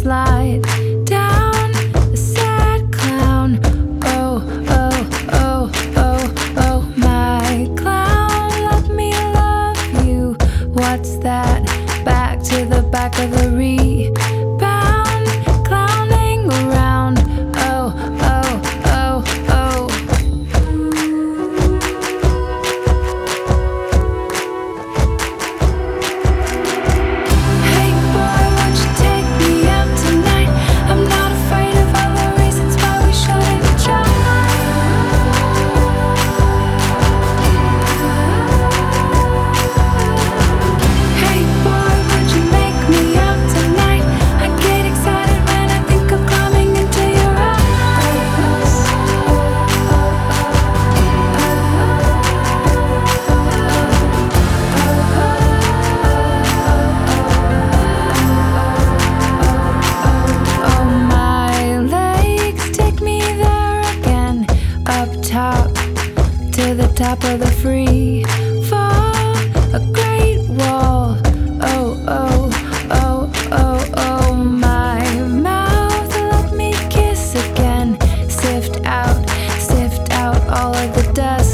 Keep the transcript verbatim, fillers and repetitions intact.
slide down a sad clown. Oh, oh, oh, oh, oh, my clown, let me love you. What's that? Back to the back of the rebound, clowning around. Oh, oh, oh, oh. Hey boy, won't you take me out tonight? I'm not afraid of all the reasons why we shouldn't try. Hey boy, won't you make me out tonight? I get excited when I think of climbing into your eyes. Oh, my legs take me there again, up top to the top of the free fall, a great wall. Oh, oh, oh, oh, oh, my mouth, let me kiss again. Sift out, sift out all of the dust.